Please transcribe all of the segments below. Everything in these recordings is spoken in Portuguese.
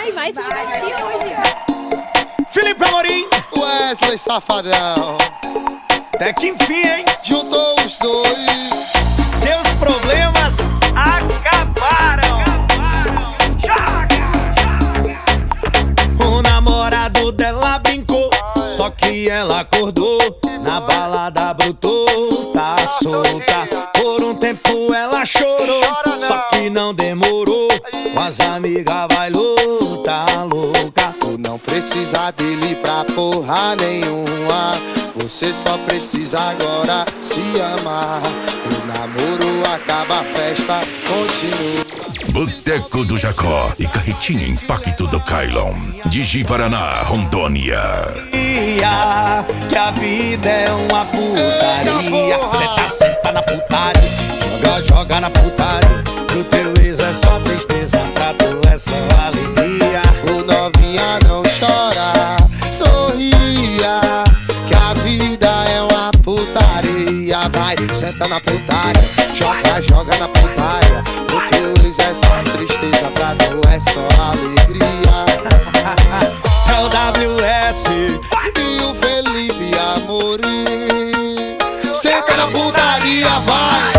vai se divertir hoje. Felipe Amorim, Wesley Safadão, até que enfim, hein? juntou os dois. Seus problemas acabaram. O namorado dela brincou, só que ela acordou. Na balada brotou, tá solta. Por um tempo ela chorou, só que não demorou. Com as amigas bailou, tá louca. Tu não precisa dele pra porra nenhuma. Você só precisa agora se amar. O namoro acaba, a festa continua. Boteco do Jacó e Carretinha Impacto do Kailon. Digi Paraná, Rondônia. Que a vida é uma putaria. Cê senta na putaria, joga na putaria. Pro teu ex é só tristeza, pra tu é só alegria. O novinha não chora, sorria. Que a vida é uma putaria. Vai, senta na putaria, joga na putaria. Pro teu ex é só tristeza, pra tu é só alegria. É o WS e o Felipe Amorim. Senta na putaria, vai.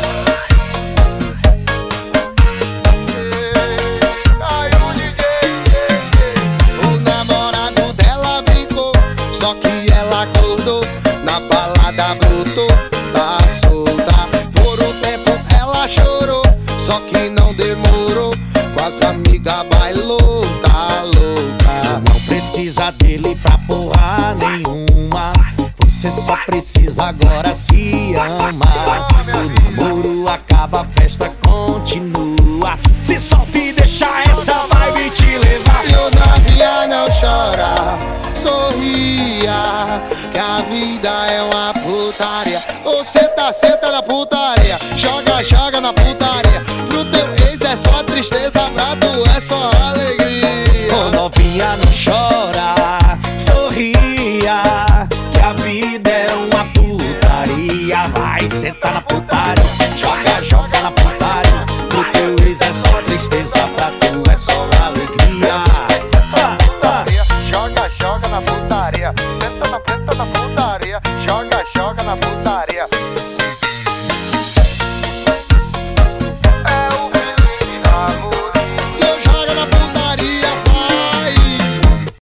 O namorado dela brincou, só que ela acordou. Na balada brotou, tá solta. Por um tempo ela chorou, só que não demorou. Com as amigas bailou, tá louca. Não precisa dele pra porra nenhuma. Você só precisa agora se amar. O namoro acaba, a festa continua. Se solta e deixa essa vibe te levar. E o novinha não chora, sorria. Que a vida é uma putaria. Você senta na putaria, joga na putaria. Pro teu ex é só tristeza, pra tu é só alegria. Ô novinha não chora, sorria. Que a vida é uma putaria. Vai sentar na putaria, joga na putaria. Pro teu ex é só tristeza, pra tu é só alegria. Joga na putaria, senta na putaria, joga na putaria.